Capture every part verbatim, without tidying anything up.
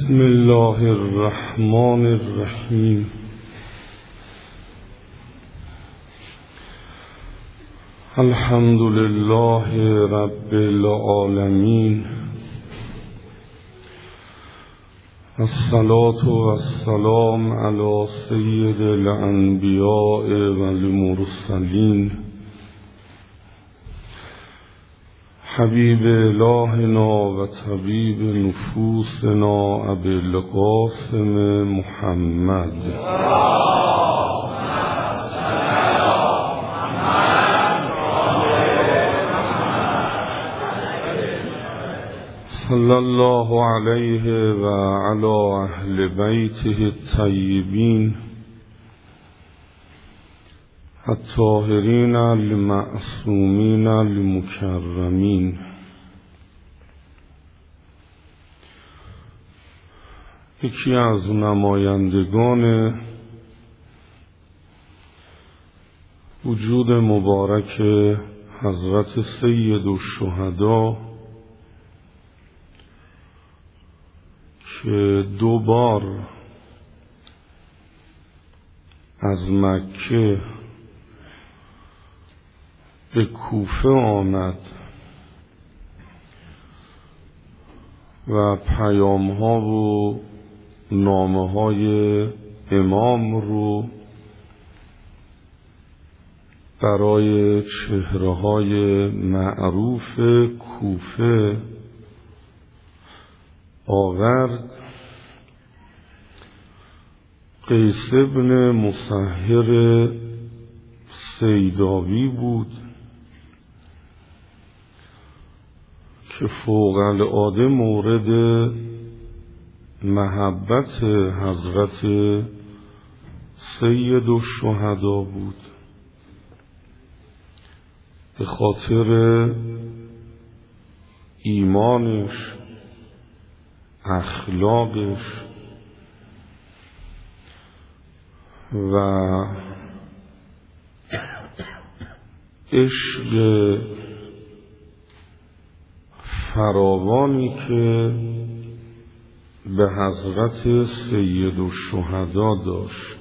بسم الله الرحمن الرحیم. الحمد لله رب العالمین، الصلاة والسلام علی سید الانبیاء والمرسلین، حبیب الهنا و طبیب نفوسنا ابی القاسم محمد صلی الله علیه و علی اهل بیته الطیبین الطاهرین المعصومین المکرمین. یکی از نمایندگان وجود مبارک حضرت سید الشهدا که دو بار از مکه به کوفه آمد و پیام ها و نامه های امام رو برای چهره های معروف کوفه آورد. قیس ابن مسهر سیداوی بود که فوق العاده مورد محبت حضرت سید الشهدا بود به خاطر ایمانش، اخلاقش و عشق فراوانی که به حضرت سید الشهدا داشت.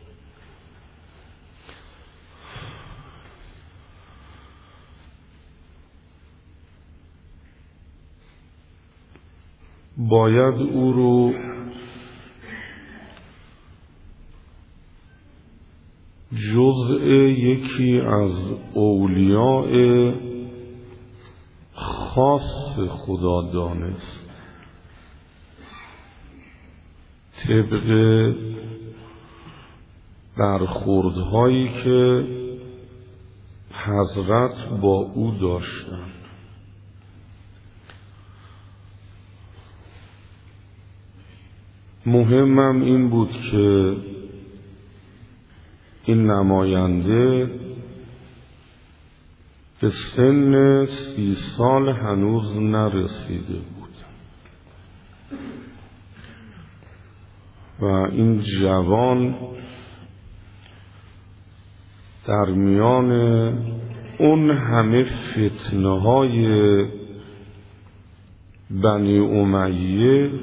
باید او رو جزء یکی از اولیاء خاص خدا دانست، طبق برخوردهایی که حضرت با او داشتند. مهمم این بود که این نماینده به سن سی سال هنوز نرسیده بود و این جوان در میان اون همه فتنه های بنی امیه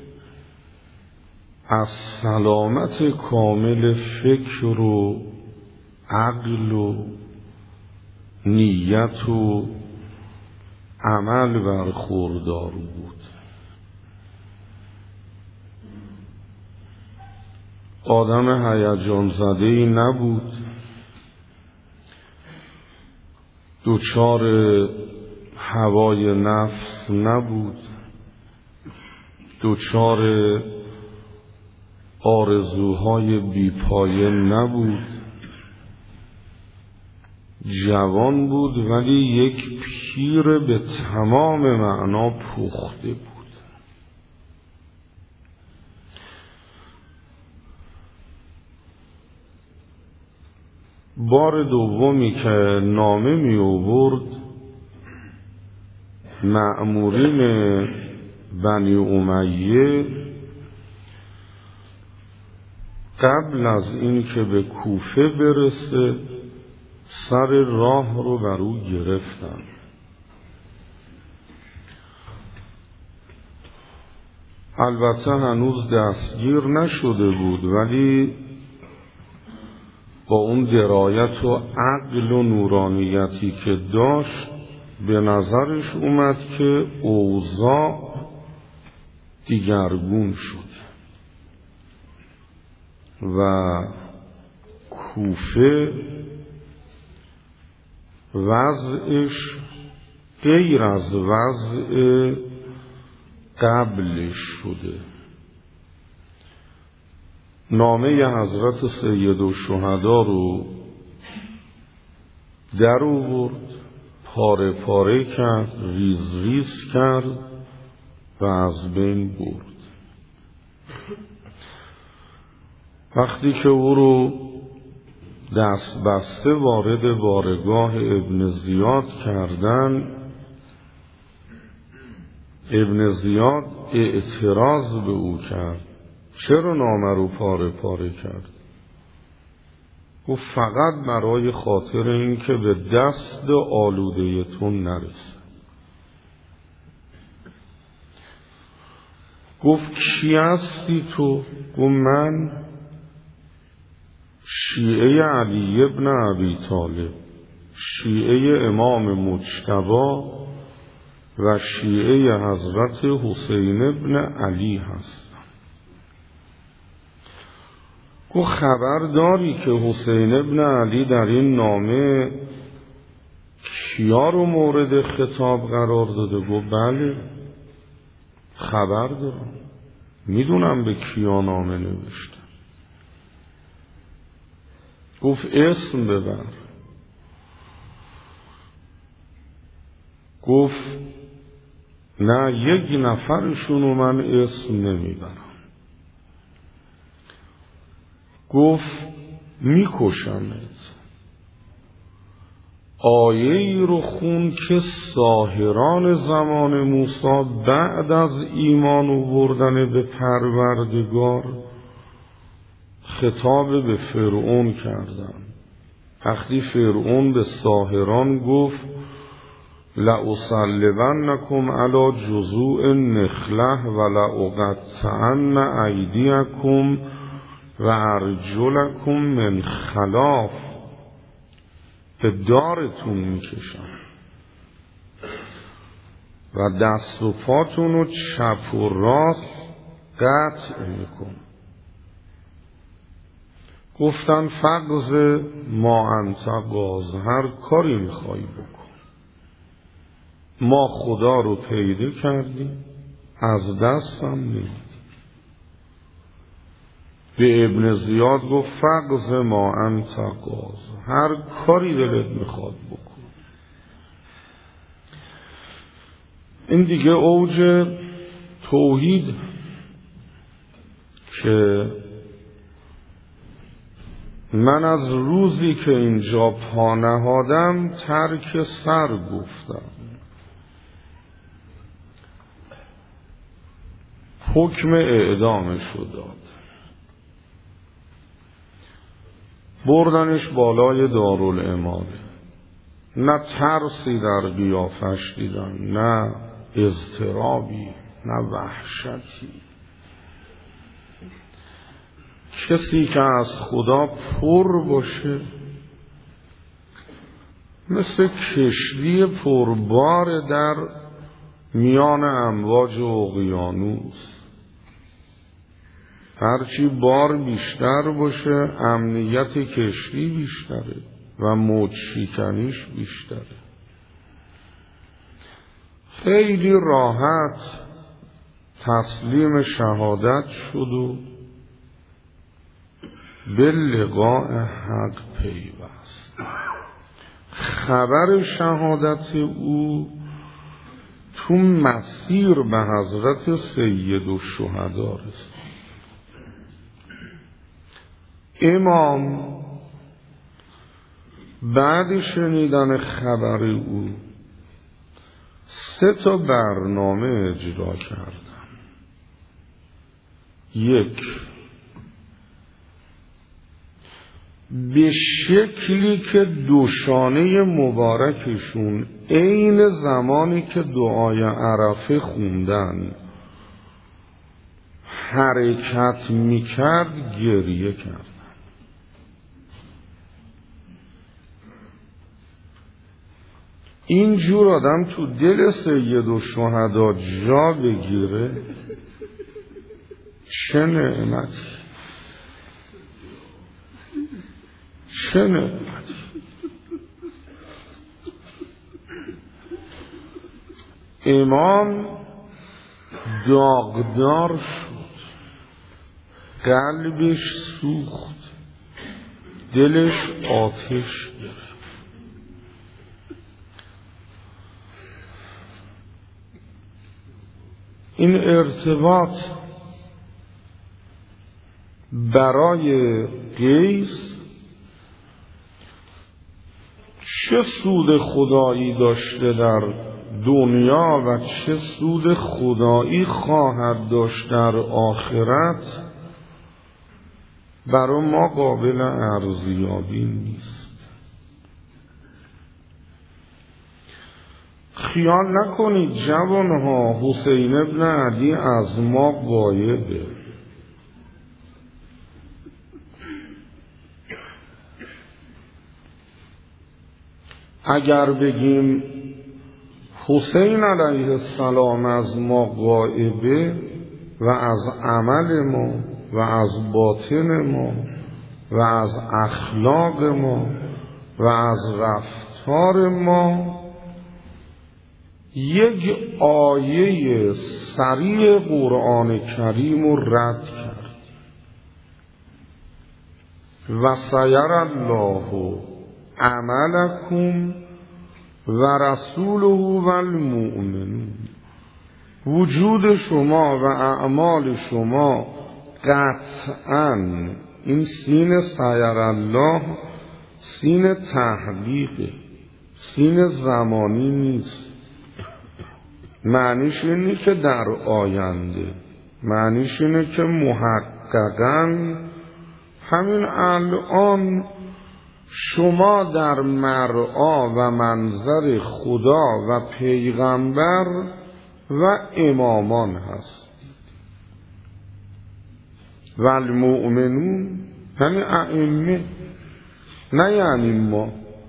از سلامت کامل فکر و عقل و نیت و عمل برخوردار بود. آدم هیجان زده‌ای نبود، دوچار هوای نفس نبود، دوچار آرزوهای بیپایه نبود. جوان بود ولی یک پیر به تمام معنا پخته بود. بار دومی که نامه می آورد، مأمورین بنی امیه قبل از این که به کوفه برسه سر راه رو بر او گرفتن البته هنوز دستگیر نشده بود، ولی با اون درایت و عقل و نورانیتی که داشت به نظرش اومد که اوضاع دیگرگون شد و کوفه وضعش غیر از وضع قبلش شده. نامه حضرت سیدالشهدا رو در آورد، پاره پاره کرد، ریز ریز کرد و از بین برد. وقتی که او رو دست بسته وارد بارگاه ابن زیاد کردن، ابن زیاد اعتراض به او کرد: چرا نامه رو پاره پاره کرد؟ گفت فقط برای خاطر این که به دست آلوده تو نرسه. گفت کی هستی تو؟ گفت من شیعه علی ابن ابی طالب، شیعه امام مجتبی و شیعه حضرت حسین ابن علی هستم. گفت خبر داری که حسین ابن علی در این نامه کیا رو مورد خطاب قرار داده؟ گفت بله خبر دارم، میدونم به کیا نامه نوشته. گفت اسم ببر. گفت نه، یک نفرشونو من اسم نمیبرم. گفت میکشمت. آیه ای رو خون که ساحران زمان موسی بعد از ایمان آوردن به پروردگار خطاب به فرعون کردن. وقتی فرعون به ساحران گفت لأصلبنکم علی جذوع النخله و لأقطعن ایدیکم و ارجلکم من خلاف، به دارتون میکشم و دست و پاتون رو چپ و راست قطع میکن. گفتن فقز ما انت قاض، هر کاری میخوای بکن، ما خدا رو پیدا کردیم، از دستم نمیدیم. به ابن زیاد گفت فقز ما انت قاض، هر کاری دلت میخواد بکن. این دیگه اوج توحید که من از روزی که اینجا پا نهادم ترک سر گفتم. حکم اعدامش داد، بردنش بالای دارالامامه. نه ترسی در قیافش دیدن، نه اضطرابی، نه وحشتی. کسی که از خدا پر باشه مثل کشتی پربار در میان امواج اقیانوس، هرچی بار بیشتر باشه امنیت کشتی بیشتره و موج شکنیش بیشتره. خیلی راحت تسلیم شهادت شد و به لقاء حق پیوست. خبر شهادت او تو مسیر به حضرت سیدالشهدا رسید. امام بعد شنیدن خبر او سه تا برنامه اجرا کردن. یک، به شکلی که دوشانه مبارکشون عین زمانی که دعای عرفه خوندن حرکت میکرد گریه کرد. اینجور آدم تو دل سید الشهدا جا بگیره چه نعمتی، چه نعمتی. امام داغدار شد، قلبش سوخت، دلش آتش گرفت. این ارتباط برای قیس چه سود خدایی داشته در دنیا و چه سود خدایی خواهد داشت در آخرت برای ما قابل ارزیابی نیست. خیال نکنید جوانها حسین ابن علی از ما غایبه. اگر بگیم حسین علیه السلام از ما غایبه و از عمل ما و از باطن ما و از اخلاق ما و از رفتار ما، یک آیه صریح قرآن کریم رو رد کرد. و سیر الله عملکم و رسوله و المؤمنون. وجود شما و اعمال شما قطعاً، این سین سیر الله سین تحقیقه، سین زمانی نیست. معنیش اینه که در آینده، معنیش اینه که محققاً همین الان شما در مرعا و منظر خدا و پیغمبر و امامان هستید. و المؤمنون یعنی ائمه، نه یعنی ما.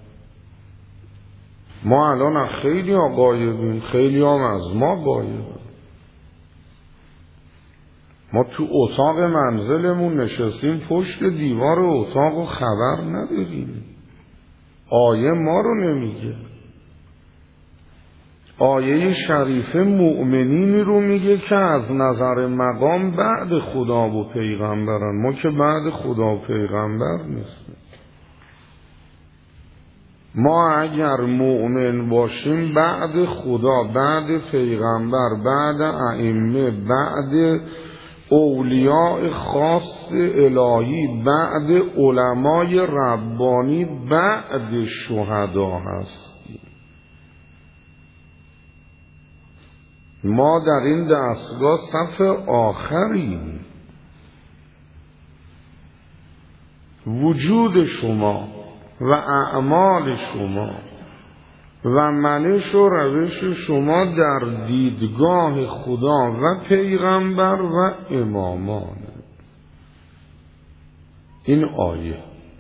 ما الان خیلی ها غایبیم، خیلی هم از ما غایبیم. ما تو اتاق منزلمون نشستیم پشت دیوار اتاق و خبر نداریم. آیه ما رو نمیگه. آیه شریفه مؤمنینی رو میگه که از نظر مقام بعد خدا و پیغمبرن. ما که بعد خدا و پیغمبر نیستیم. ما اگر مؤمن باشیم بعد خدا، بعد پیغمبر، بعد ائمه، بعد اولیاء خاص الهی، بعد علمای ربانی، بعد شهدا هستیم. ما در این دستگاه صف آخریم. وجود شما و اعمال شما و منش و روش شما در دیدگاه خدا و پیغمبر و امامان. این آیه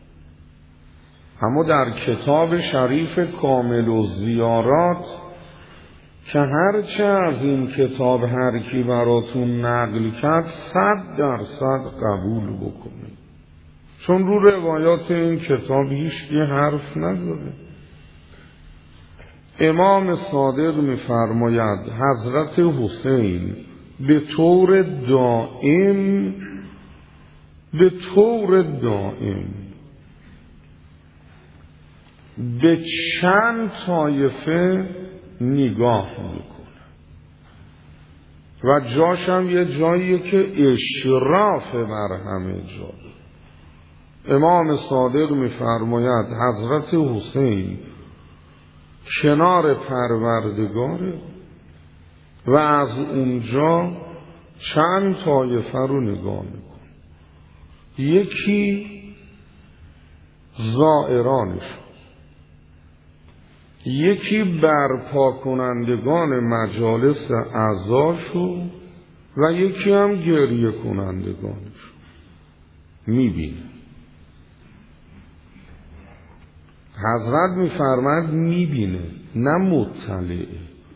اما در کتاب شریف کامل الزیارات که هرچه از این کتاب هر کی براتون نقل کرد صد درصد قبول بکنید، چون رو روایات این کتاب هیچ کی حرف نداره. امام صادق می‌فرماید حضرت حسین به طور دائم به طور دائم به چند طایفه نگاه میکنه و جاشم یه جاییه که اشراف بر همه جا. امام صادق می‌فرماید حضرت حسین کنار پروردگاره و از اونجا چند طایفه رو نگاه میکن. یکی زائرانش، یکی برپا کنندگان مجالس عزاشو و یکی هم گریه کنندگانش میبینه. حضرت میفرماد میبینه نه مطلعه.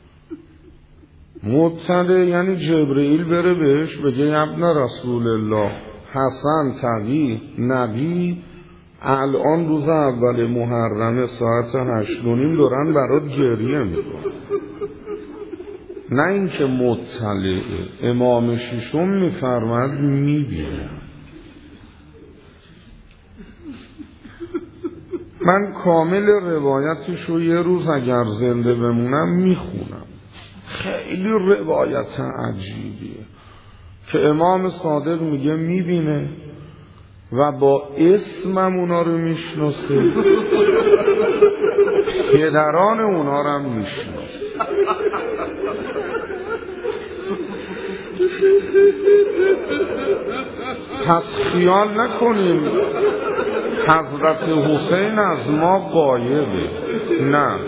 مطلع یعنی جبرئیل بره بهش بگه ابن رسول الله حسن تقی نبی الان روز اول محرم ساعت هشت و نیم دارن برات گریه میکنن. نه اینکه مطلعه. امام ششم میفرماد میبینه. من کامل روایتش رو یه روز اگر زنده بمونم میخونم. خیلی روایت عجیبیه که امام صادق میگه میبینه و با اسمم اونا رو میشناسه، پدران اونا رو هم میشناسه. پس خیال نکنیم حضرت حسین از ما غایبه. نه،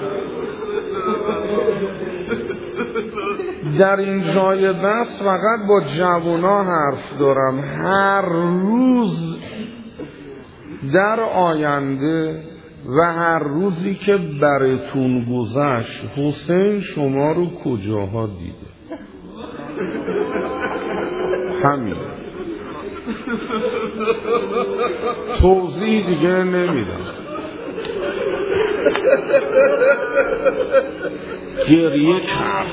در این جای بس فقط با جوانا حرف دارم. هر روز در آینده و هر روزی که براتون گذشت حسین شما رو کجاها دیده؟ همین. توضیح دیگه نمیدم. گریه کرد.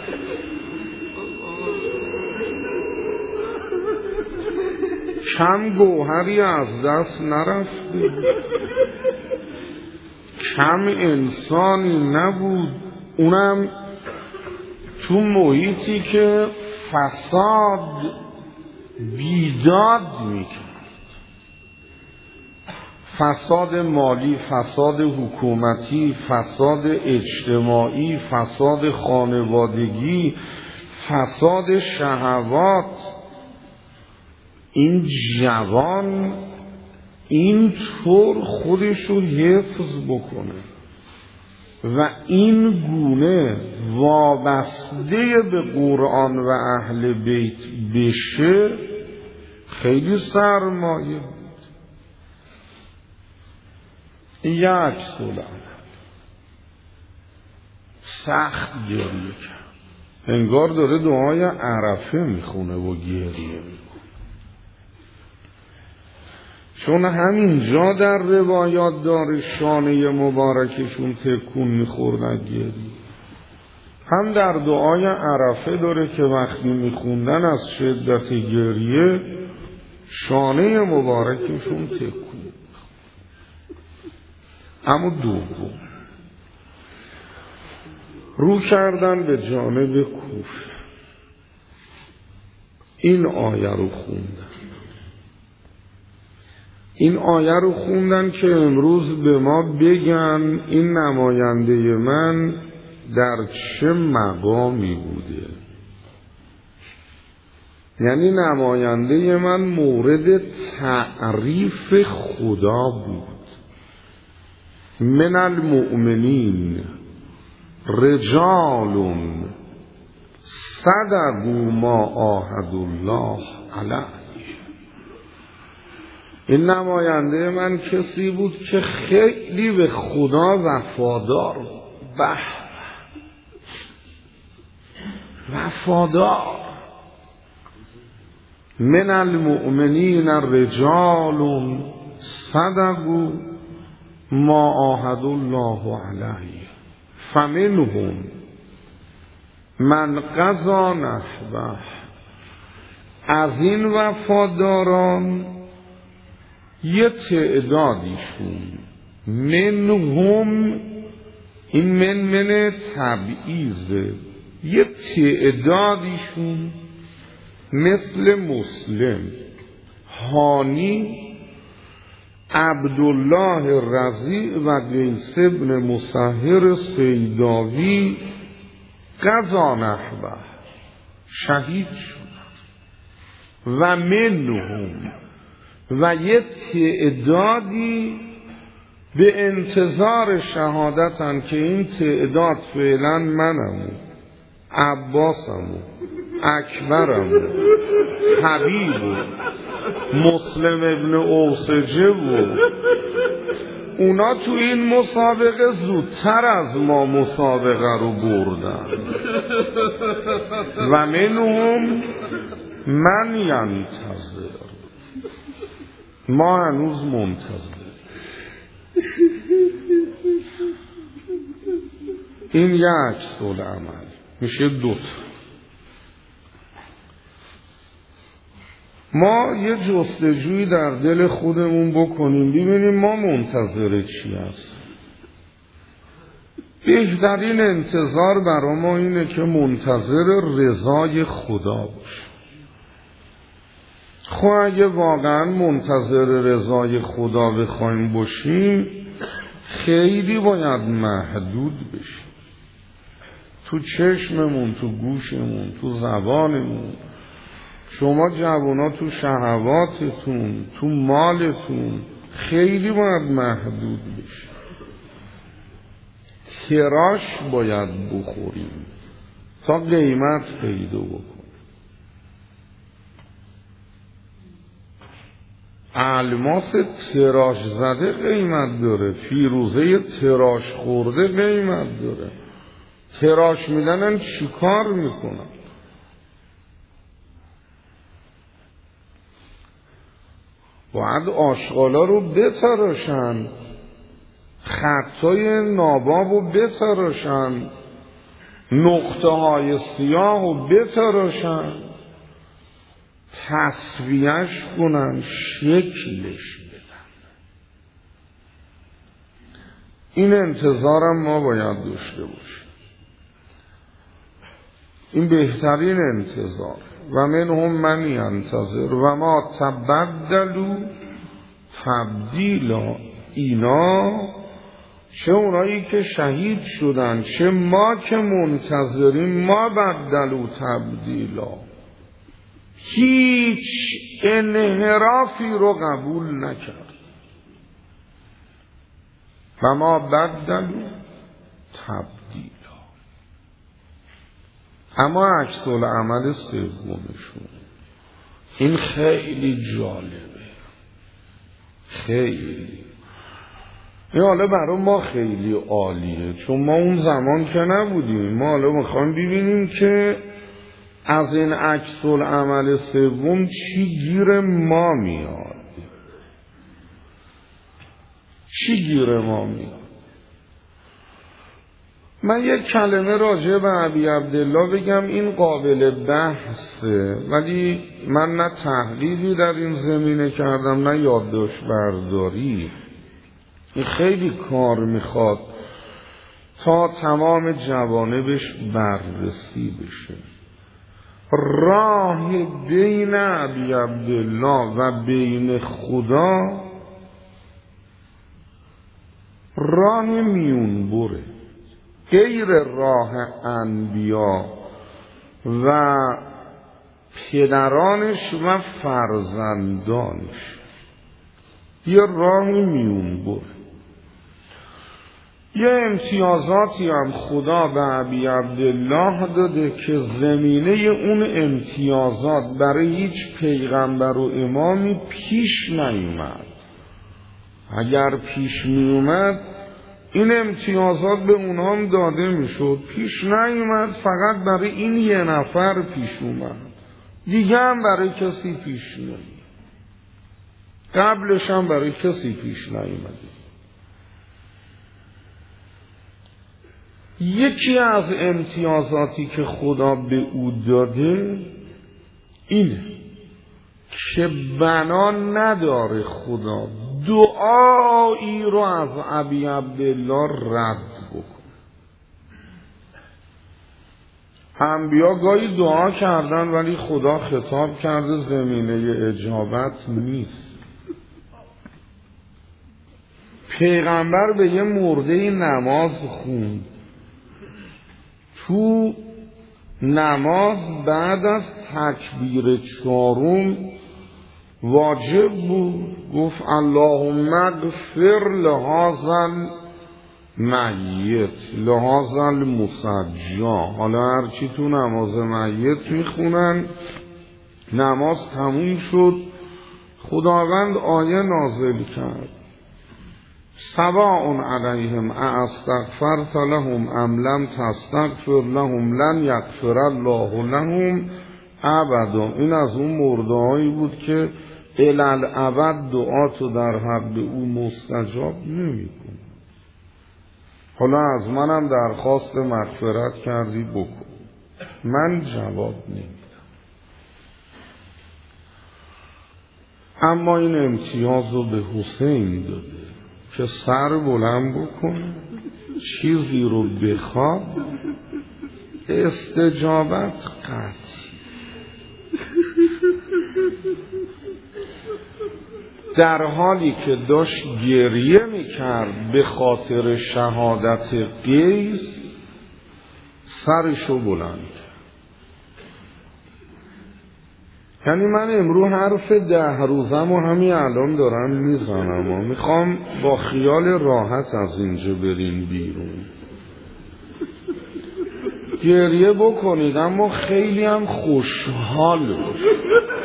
کم گوهری از دست نرفته، کم انسانی نبود، اونم تو محیطی که فساد بیداد میکرد. فساد مالی، فساد حکومتی، فساد اجتماعی، فساد خانوادگی، فساد شهوات. این جوان این طور خودش رو حفظ بکنه و این گونه وابسته به قرآن و اهل بیت بشه خیلی سرمایه بود. یک سلام سخت گریه کرد، انگار داره دعای عرفه میخونه و گریه میکنه. چون همین جا در روایات داره شانه مبارکشون تکون میخوردن گریه. هم در دعای عرفه داره که وقتی میخوندن از شدت گریه شانه مبارکشون تکون. اما دوم رو کردن به جانب کوفه. این آیه رو خوندن. این آیه رو خوندن که امروز به ما بگن این نماینده من در چه مقامی بوده. یعنی نماینده من مورد تعریف خدا بود. من المؤمنین رجال صدقوا ما عاهدوا الله علیه. این نماینده من کسی بود که خیلی به خدا وفادار بود. به وفادار. من المؤمنین رجال صدقوا ما عاهدوا الله علیه فمنهم من قضا نحبه. از این وفاداران یه تعدادیشون، منهم، این من من تبعیضه، یه تعدادیشون مثل مسلم، هانی، عبدالله رضی و قیس ابن مسهر سیداوی قضا نحبه شهید شد. و منهم، و یه تعدادی به انتظار شهادتن که این تعداد فعلا منمو، عباسمو، اکبرم و حبیب و مسلم ابن اوسجه و اونا تو این مسابقه زودتر از ما مسابقه رو بردن و منهم من ینتظر، ما هنوز منتظر. این یک عکس العمل میشه دوتا. ما یه جستجویی در دل خودمون بکنیم ببینیم ما منتظر چی هست. بهترین انتظار برای ما اینه که منتظر رضای خدا باشیم. خب اگه واقعا منتظر رضای خدا بخوایم باشیم خیلی باید محدود بشیم، تو چشممون، تو گوشمون، تو زبانمون. شما جوانا تو شهواتتون، تو مالتون خیلی باید محدود بشیم. تراش باید بخوریم تا قیمت پیدا بکنیم. الماس تراش زده قیمت داره، فیروزه تراش خورده قیمت داره. تراش میدنن چی کار میکنن؟ باید آشغالا رو بتراشن، خطای ناباب رو بتراشن، نقطه های سیاه رو بتراشن، تصفیهش کنن، شکلش بدن. این انتظارم ما باید داشته باشیم. این بهترین انتظار. و منهم من ینتظر و ما تبدلوا تبدیلا. اینا چه اونایی که شهید شدن چه ما که منتظریم، ما بدلوا تبدیلا، هیچ انحرافی رو قبول نکرد. و ما بدلوا تبدیلا. اما عکس العمل سومشون این خیلی جالبه، خیلی این حالا برای ما خیلی عالیه، چون ما اون زمان که نبودیم. ما حالا میخوایم ببینیم که از این عکس العمل سوم چی گیر ما میاد، چی گیر ما میاد. من یک کلمه راجع به ابی عبدالله بگم، این قابل بحثه، ولی من نه تحقیقی در این زمینه کردم نه یادداشت برداری. این خیلی کار میخواد تا تمام جوانبش بررسی بشه. راه بین ابی عبدالله و بین خدا راه میون بره، غیر راه انبیا و پدرانش و فرزندانش، یه راه میون بره. یه امتیازاتی هم خدا به ابی عبدالله داده که زمینه اون امتیازات برای هیچ پیغمبر و امامی پیش نیومد. اگر پیش میومد این امتیازات به اونها هم داده میشد، پیش نیومد، فقط برای این یه نفر پیش اومد، دیگه هم برای کسی پیش نیومد، قبلش هم برای کسی پیش نیومده. یکی از امتیازاتی که خدا به او داده اینه که بنا نداره خدا دعایی رو از ابی عبدالله رد بکنه. انبیا گاهی دعا کردن ولی خدا خطاب کرده زمینه اجابت نیست. پیغمبر به یه مرده نماز خوند، تو نماز بعد از تکبیر چهارم واجب بود گفت اللهم اغفر لهذا میت لحاظ المسجا. حالا هرچی تو نماز میت میخونن، نماز تموم شد، خداوند آیه نازل کرد سواء علیهم استغفرت لهم ام لم تستغفر لهم لن یغفر الله لهم ابدا. این از اون مردهایی بود که الالعبد دعاتو در حق او مستجاب نمی کن. حالا از منم درخواست مغفرت کردی بکن، من جواب نمیدم. اما این امتیاز رو به حسین داده که سر بلند بکن، چیزی رو بخواد، استجابت قطعی. در حالی که داشت گریه میکرد به خاطر شهادت قیس، سرشو بلند کرد. یعنی من امرو حرف ده روزم و همین الان دارم میزنم و میخوام با خیال راحت از اینجا بریم بیرون. گریه بکنید اما خیلی هم خوشحال باشید.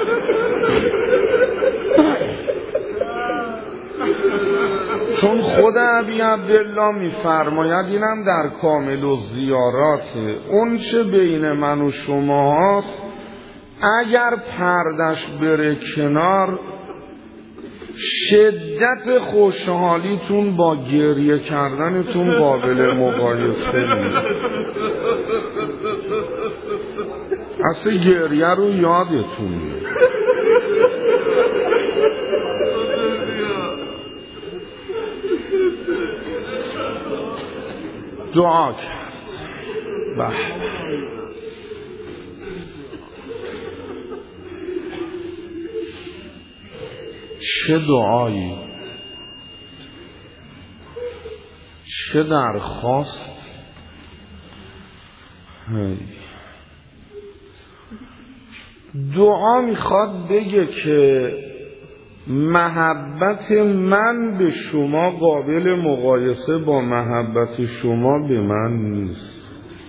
چون خود ابی عبدالله میفرماید، اینم در کامل و زیاراته، اون چه بین من و شما هاست اگر پردش بره کنار، شدت خوشحالیتون با گریه کردنتون قابل مقایسه نیست. اصلا گریه رو یادتون میاد. دعا کرد. بله چه دعایی، چه درخواست. دعا میخواد بگه که محبت من به شما قابل مقایسه با محبت شما به من نیست.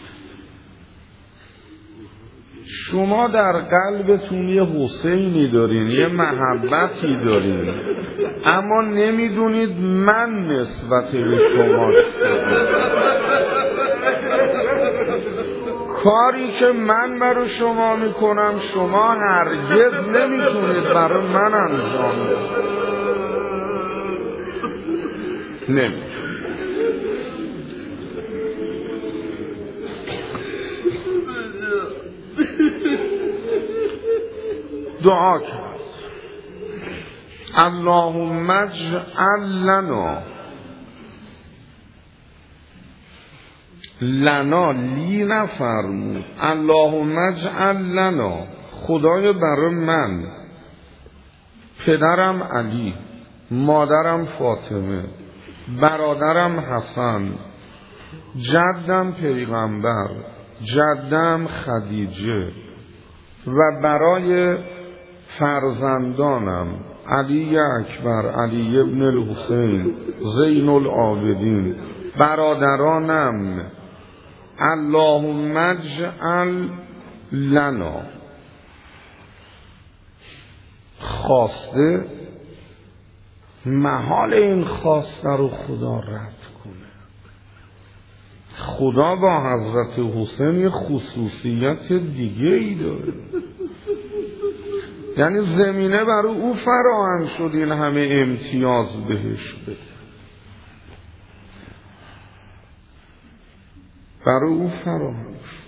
شما در قلبتون یه حسینی دارین، یه محبتی دارین، اما نمیدونید من نسبت به شما کاری که من برای شما میکنم شما هرگز نمیتونید برای من انجام بدید. نمیتونید. دعا کرد اللهم اجعل لنا، لنا لی نفرمود، اللهم اجعل لنا، خدای برای من، پدرم علی، مادرم فاطمه، برادرم حسن، جدم پیغمبر، جدم خدیجه، و برای فرزندانم علی اکبر، علی ابن الحسین، زین العابدین، برادرانم، اللهم اجعل لنا. خواسته محال این خواسته رو خدا رد کنه. خدا با حضرت حسین یه خصوصیت دیگه ای داره، یعنی زمینه برای او فراهم شد این همه امتیاز بهش بده، برای او فراهم شد.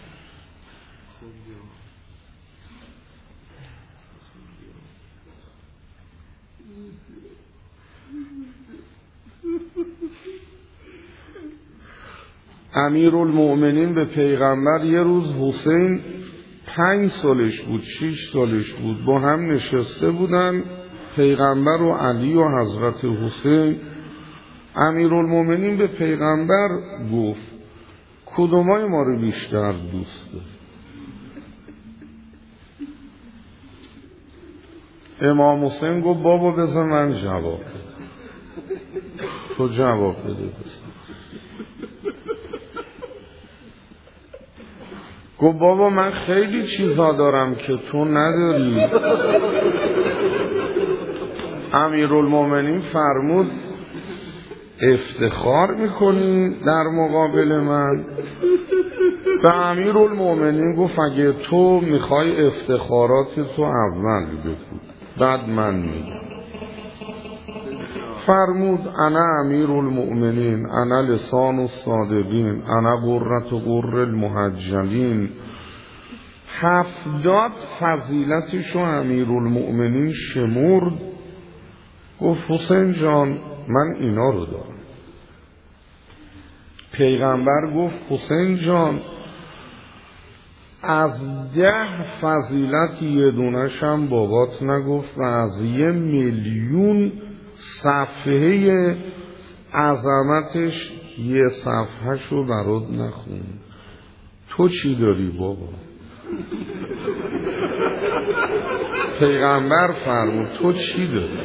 امیرالمؤمنین به پیغمبر یه روز، حسین پنج سالش بود، شش سالش بود، با هم نشسته بودن، پیغمبر و علی و حضرت حسین. امیرالمؤمنین به پیغمبر گفت کدومای ما رو بیشتر دوست داری؟ امام حسین گفت بابا بذار من جواب بده، تو جواب بده بذار. گفت بابا من خیلی چیزا دارم که تو نداری. امیرالمومنین فرمود افتخار میکنی در مقابل من؟ به امیرالمومنین گفت اگه تو میخوای افتخارات تو اول بگو بعد من میگم. فرمود انا امیرالمومنین انا لسان الصادقین انا قرة قر المحجلین. هفتاد فضیلتشو امیرالمومنین شمرد. گفت حسین جان من اینا رو دارم. پیغمبر گفت حسین جان از ده فضیلت یه دونشم بابات نگفت و از یه میلیون صفحه عظمتش یه صفحهشو برات نخون. تو چی داری بابا؟ پیغمبر فرمود تو چی داری؟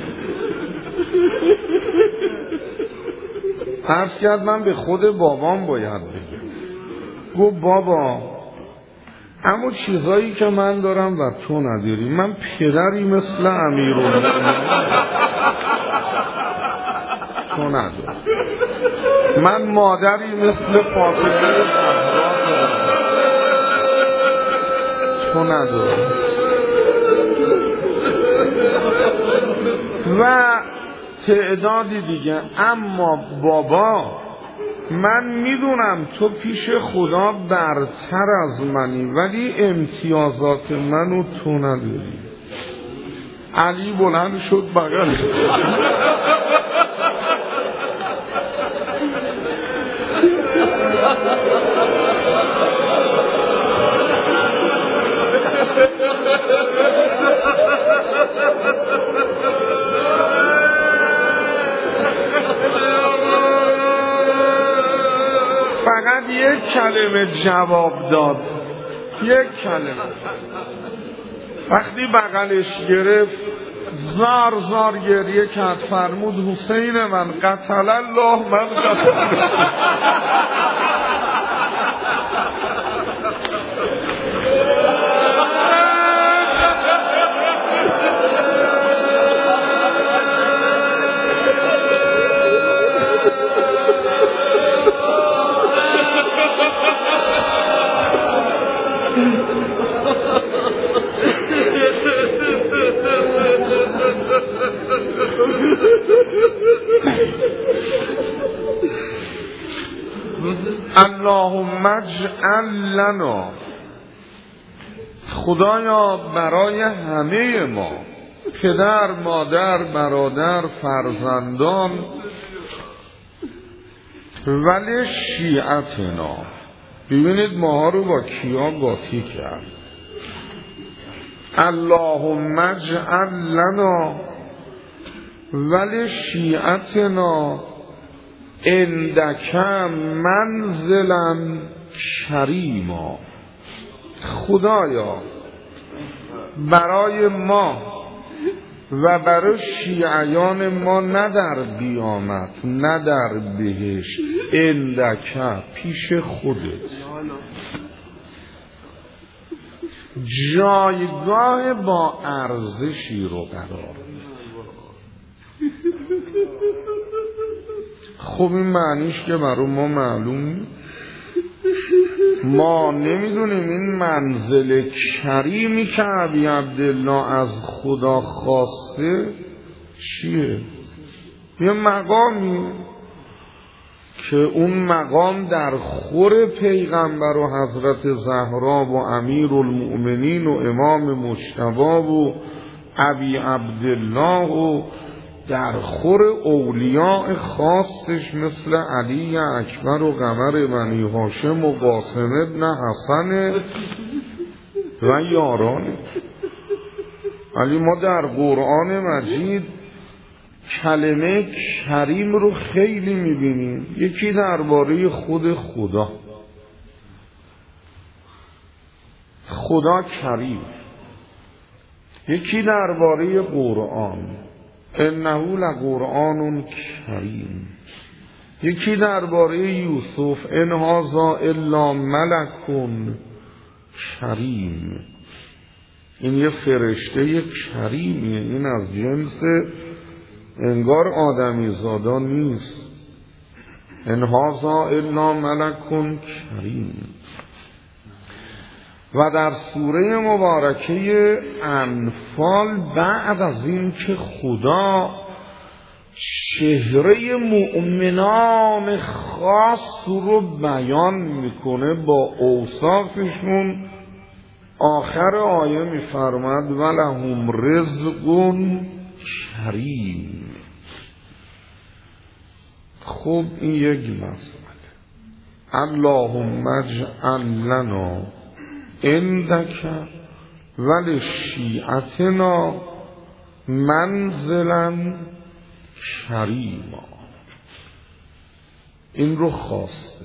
عرض کرد من به خود بابام باید بگم. گفت بابا اما چیزایی که من دارم و تو نداری، من پدری مثل امیرالمومنین تو نداری، من مادری مثل فاطمه زهرا دارم تو نداری، و تعدادی دیگه. اما بابا من میدونم تو پیش خدا برتر از منی ولی امتیازات منو تو نداری. علی بلند شد بغل فقط یک کلمه جواب داد، یک کلمه. وقتی بغلش گرفت زار زار گریه کرد. فرمود حسین من قتل الله من قتل. اللهم اجعل لنا، خدایا برای همه ما، پدر، مادر، برادر، فرزندان، ولی شیعتنا. ببینید ماها رو با کیا قاطی کرد. اللهم اجعل لنا ولی شیعتنا عندک منزلا کریما. خدایا برای ما و برای شیعیان ما نه در قیامت نه در بهشت، عندک پیش خودت جایگاه با ارزشی رو قرار بده. خب این معنیش که برای ما معلوم، ما نمیدونیم این منزل کریمی که ابی عبدالله از خدا خواسته چیه. یه مقامی که اون مقام در خور پیغمبر و حضرت زهرا و امیرالمؤمنین و امام مجتبی و ابی عبدالله و در خور اولیاء خاصش مثل علی اکبر و قمر بنی هاشم و قاسم ابن حسن و یارانه. ولی ما در قرآن مجید کلمه کریم رو خیلی میبینیم. یکی درباره خود خدا، خدا کریم. یکی درباره قرآن، انه لقرآن کریم. یکی درباره یوسف، ان هذا الا ملک کریم. این یه فرشته کریمیه، این از جنس انگار آدمی زادا نیست. ان هذا الا ملک کریم. و در سوره مبارکه انفال بعد از این که خدا چهره مؤمنان خاص رو بیان میکنه با اوصافشون، آخر آیه میفرماد ولهم رزق کریم. خب این یک مسئله. اللهم اجعل لنا عندک ولشیعتنا منزلا کریما. این رو خواسته.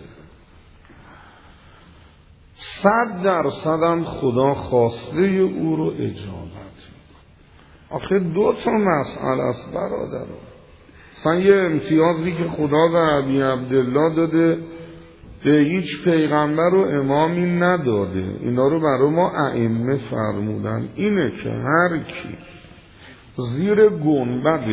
صد درصدم خدا خواسته او رو اجابت. آخه دو تا مسئله است برادران. مثلا یه امتیازی که خدا به ابی عبدالله داده به هیچ پیغمبر و امامی نداده، اینا رو برای ما ائمه فرمودن، اینه که هر کی زیر گنبد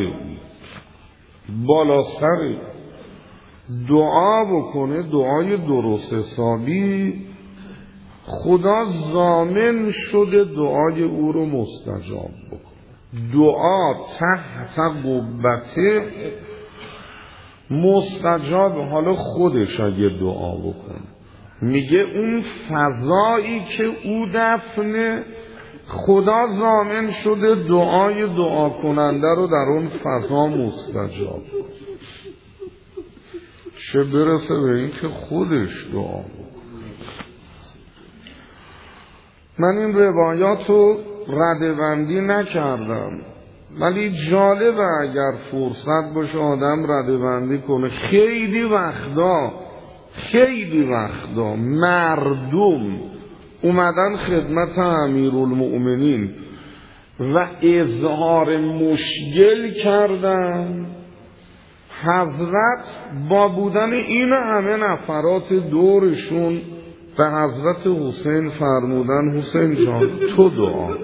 بالا سر دعا بکنه، دعای درست حسابی، خدا ضامن شده دعای او رو مستجاب بکنه. دعا تحت قبته مستجاب. حالا خودش اگه دعا بکنه، میگه اون فضایی که او دفنه خدا ضامن شده دعای دعا کننده رو در اون فضا مستجاب کنه، چه برسه به این که خودش دعا بکنه. من این روایات رو ردبندی نکردم، ولی جالبه اگر فرصت باشه آدم ردبندی کنه. خیلی وقتا خیلی وقتا مردم اومدن خدمت امیرالمؤمنین و اظهار مشکل کردن، حضرت با بودن این همه نفرات دورشون به حضرت حسین فرمودن حسین جان تو دعا کن.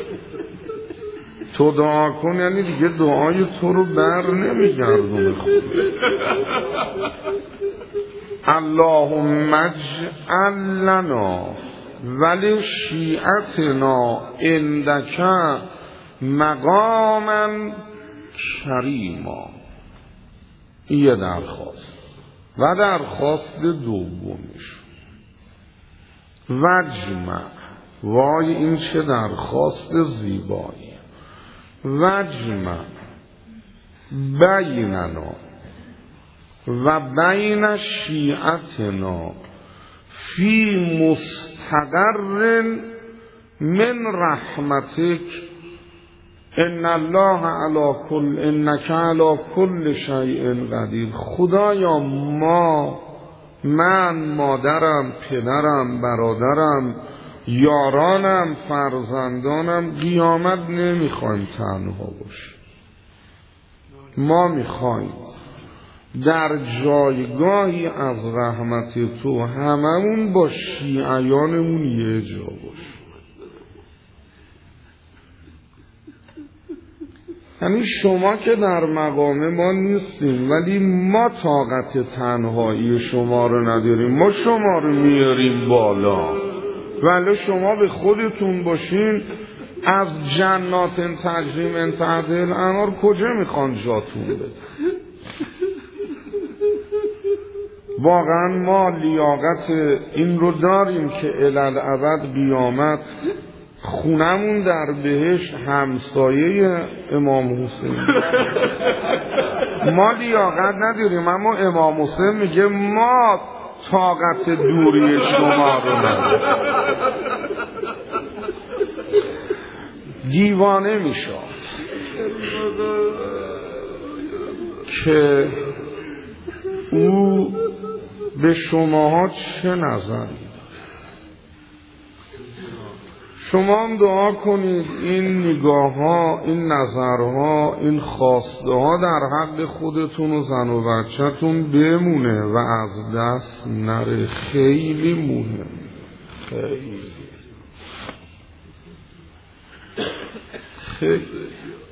تو دعا کن یعنی دیگه دعای تو رو بر نمیگردونه. اللهم اجعل لنا ولشیعتنا عندک مقاما کریما. این یه درخواست. و درخواست دومش وجمع. وای این چه درخواست زیبایی. وجمع بیننا و بین شیعتنا فی مستقر من رحمتک ان الله علی کل انک علی کل شیء قدیر. خدایا ما، من، مادرم، پدرم، برادرم، یارانم، فرزندانم قیامت نمیخوایم تنها باشیم. ما میخوایم در جایگاهی از رحمت تو هممون با شیعیانمون یه جا باشیم. یعنی شما که در مقام ما نیستیم، ولی ما طاقت تنهایی شما رو نداریم. ما شما رو میاریم بالا، ولی شما به خودتون باشین. از جنات تجری من تحتها الانهار کجا میخوان جاتون بده؟ واقعا ما لیاقت این رو داریم که الالعبد قیامت خونمون در بهشت همسایه امام حسین. ما لیاقت نداریم، اما امام حسین میگه ما طاقت دوری شما رو نداریم. دیوانه میشه که او به شماها چه نظری. شما هم دعا کنید این نگاه ها، این نظرها، این خواسته ها در حق خودتون و زن و بچه‌تون بمونه و از دست نره. خیلی مهم، خیلی خیلی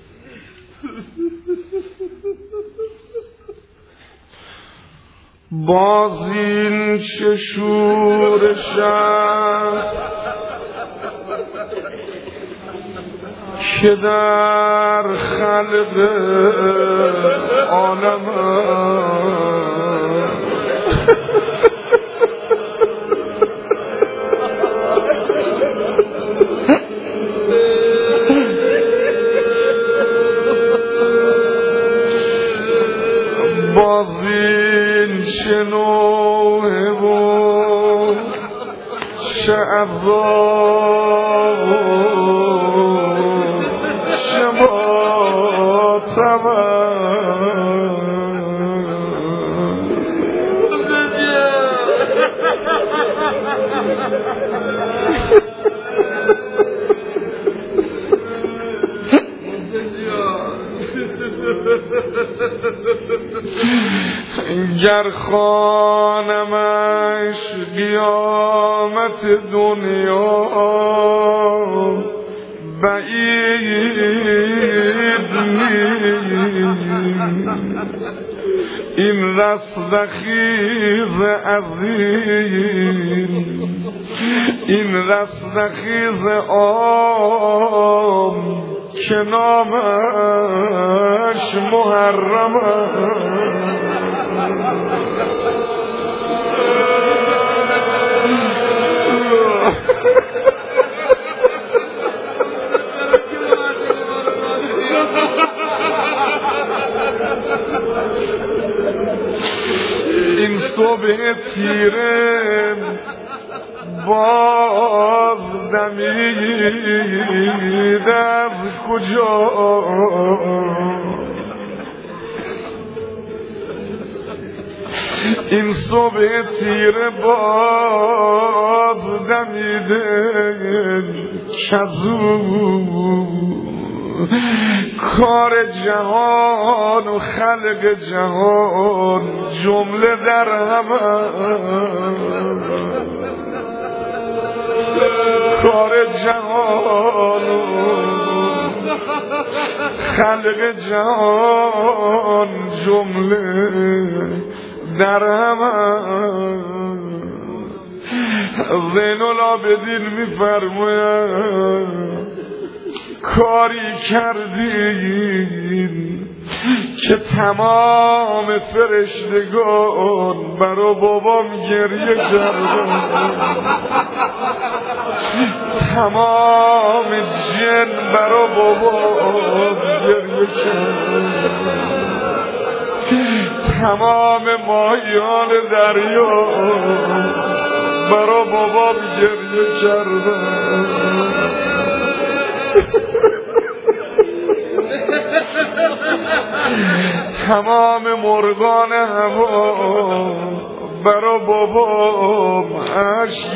باز این چه شورشم که در خلق عالم باز این چه نوحه و چه عذاب چه ماتمه گر خوانمش قیامت دنیا بعید نیست این رستخیز عظیم این رستخیز عام که نامش محرمه این صبح تیره باز دمید از کجا این صبح تیره باز دمیده کزو کار جهان و خلق جهان جمله در همه کار جهان و خلق جهان جمله در همه زین العابدین میفرماید کاری کردین که تمام فرشتگان برا بابام گریه کردن تمام جن برا بابام گریه کردن تمام ماهیان دریا برا بابام گریه کردن تمام مرغان هوا برا بابام اشک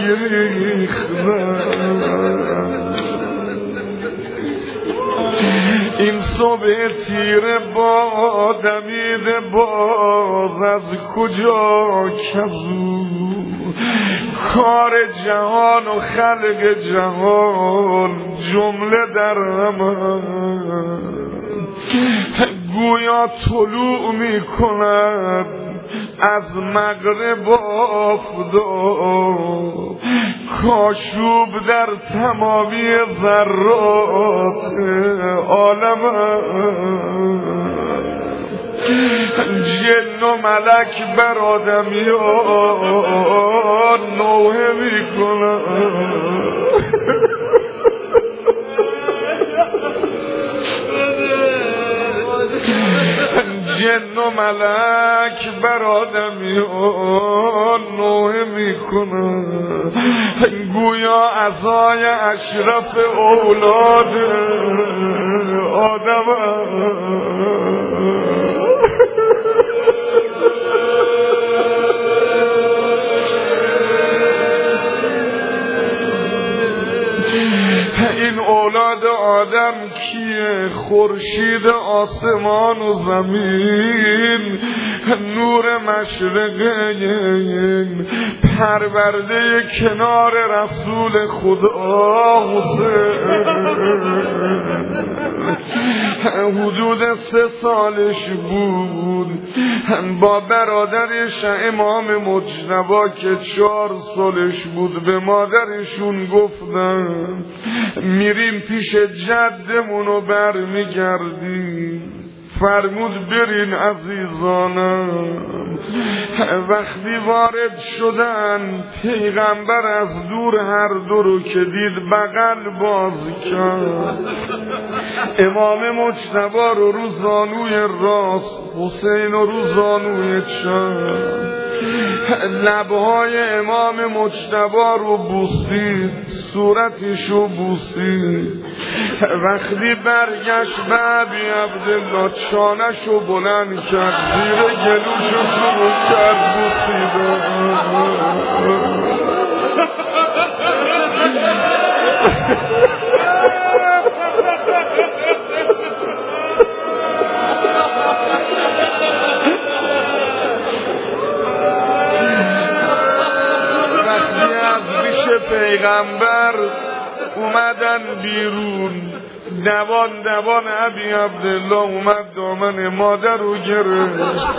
ریختن این صبح تیره با دمید باز از کجا کزو کار جهان و خلق جهان جمله در همه گویا طلوع می کند از مغرب آفتاب کاشوب در تمامی ذرات عالم جن و ملک بر آدمیان نوحه می کند جن و ملک بر آدمیان نوحه میکنن گویا عزای اشرف اولاد آدم این اولاد آدم کیه؟ خورشید آسمان و زمین، نور مشرقین، پرورده کنار رسول خدا حسین. حدود سه سالش بود با برادرش امام مجتبی که چهار سالش بود به مادرشون گفتن میریم پیش جدمونو برمیگردیم. فرمود برین عزیزانم. وقتی وارد شدن پیغمبر از دور هر دو رو که دید بغل باز کرد. امام مجتبی رو رو زانوی راست، حسین رو رو زانوی چپ. لبهای امام مجتبی رو بوسید، صورتش رو بوسید. وقتی برگشت به ابی عبدالله چانش رو بلند کرد، زیر گلوش رو شروع کرد بوسیدن. پیغمبر اومدن بیرون، دوان دوان ابی عبدالله اومد دامن مادر رو گرفت.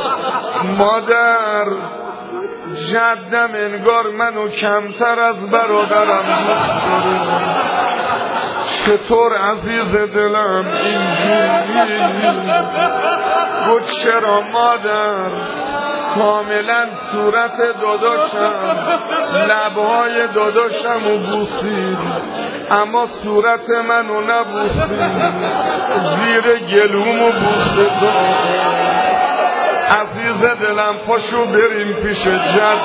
مادر جدم انگار منو کمتر از برادرم دوست داره. چطور عزیز دلم اینجوری؟ گفت چرا مادر؟ کاملا صورت داداشم، لبهای داداشم رو بوسید اما صورت منو نبوسید، زیر گلومو بوسید. عزیز دلم پاشو بریم پیش جد.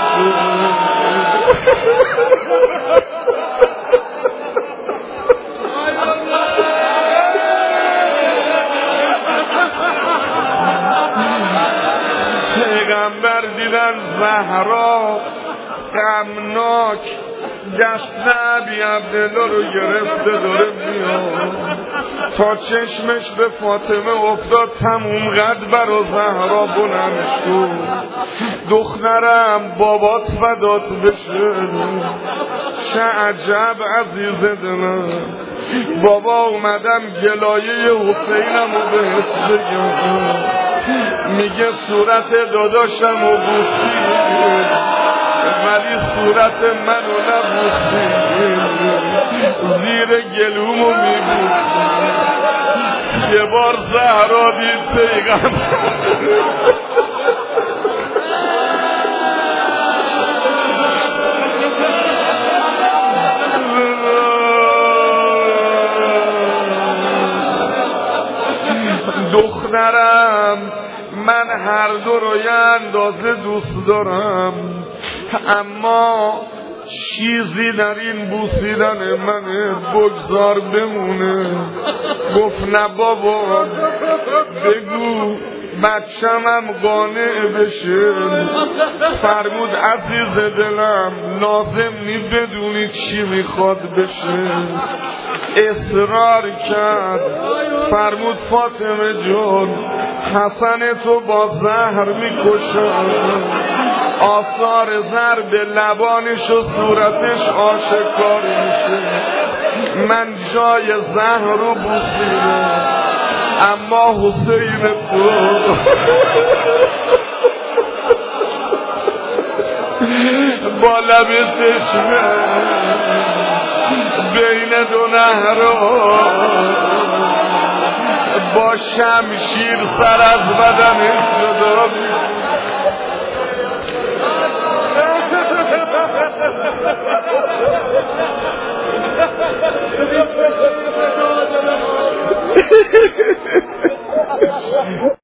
پیغمبر دیدن زهرا غمناک دست ابی عبدالله رو گرفته داره میاد، تا چشمش به فاطمه افتاد تموم قد برا زهرا بلند شد. دخترم بابات فدات بشه. چه عجب عزیز دلم. بابا اومدم گلایه حسینم رو بهت بگم. میگه صورت داداشم رو بوسید ولی صورت منو نبوسید، زیر گلومو میبوسید. یه بار زهرا دید پیغمبر دخترم من هر دو رو یه اندازه دوست دارم، اما چیزی در این بوسیدن منه، بگذار بمونه. گفت نه بابا، بگو بچه‌مم قانع بشه. فرمود عزیز دلم لازم نی بدونی چی میخواد بشه. اصرار کرد. فرمود فاطمه جان حسن تو با زهر میکشم. آثار زهر به لبانش و صورتش آشکار میشه. من جای زهر رو بوسیدم اما حسین تو با لب چشمه بین دو نهرها با شمشیر سر از بدنش جدا میشه.